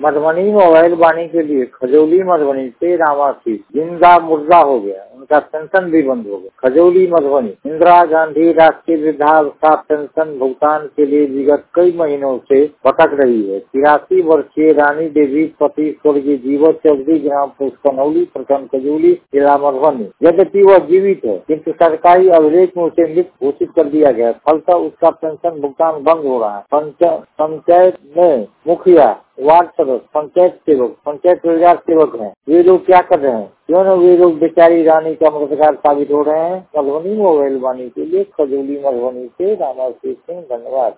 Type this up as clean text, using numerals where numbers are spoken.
Madhubani mobile वाणी के लिए खजौली मधुबनी से रामाशीष जिंदा मुर्दा हो गया, उनका पेंशन भी बंद हो गया। खजौली मधुबनी इंदिरा गांधी राष्ट्रीय वृद्धावस्था पेंशन भुगतान के लिए विगत कई महीनों से भटक रही है। 83 वर्षीय रानी देवी पति स्वर्गीय जीवत चौधरी ग्राम पुष्पनौली प्रखंड खजौली जिला मधुबनी, यद्यपि वह जीवित है किंतु सरकारी अभिलेख में उसे मृत घोषित कर दिया गया, फलतः उसका पेंशन भुगतान बंद हो रहा है। पंचायत में मुखिया, वार्ड सदस्य, पंचायत सेवक, पंचायत रोजगार सेवक हैं, वे लोग क्या कर रहे हैं? क्यों न वे लोग बेचारी रानी का मददगार साबित हो रहे हैं। मधुबनी मोबाइल वाणी के लिए खजौली मधुबनी से रामाशीष सिंह, धन्यवाद।